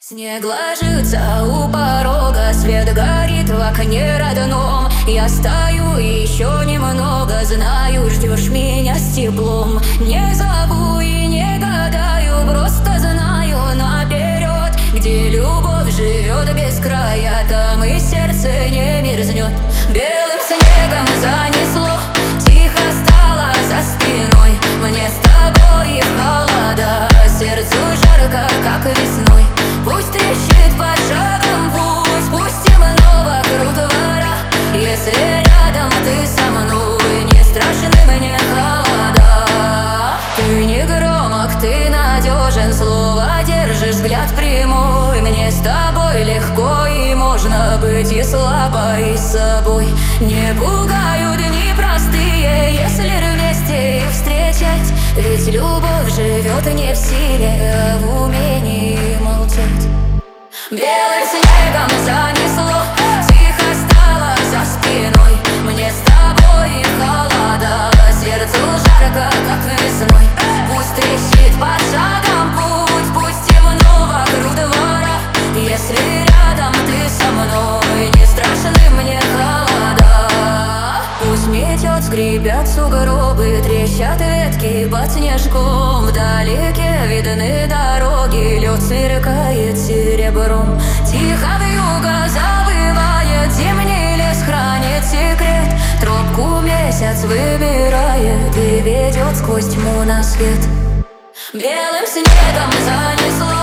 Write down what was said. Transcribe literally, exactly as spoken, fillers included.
Снег ложится у порога, свет горит в окне родном. Я стою и еще немного, знаю, ждешь меня с теплом. Не зову и не гадаю, просто знаю наперед, где любовь живет без края, там и сердце не мерзнет. Белым снегом занесло, тихо стало за спиной. Мне с тобой в холода, сердцу жарко, как весной. Пусть трещит под шагом путь, спустим вокруг двора. Если рядом ты со мной, не страшны мне холода. Ты не громок, ты надежен, слово держишь, взгляд прямой. Мне с тобой легко, и можно быть и слабой, и с собой. Не пугают дни простые, если вместе их встречать. Ведь любовь живет не в силе, а в умении молчать. Белым снегом занесло, тихо стало за спиной. Мне с тобой холода, сердцу жарко, как весной. Пусть трещит под шагом путь, пустим вокруг двора. Если рядом ты со мной, не страшны мне холода. Пусть метет, скрипят сугробы, трещат ветки под снежком. Вдалеке видны дороги, лед сверкает серебром. Тихо вьюга завывает, зимний лес хранит секрет. Тропку месяц выбирает и ведет сквозь тьму на свет. Белым снегом занесло,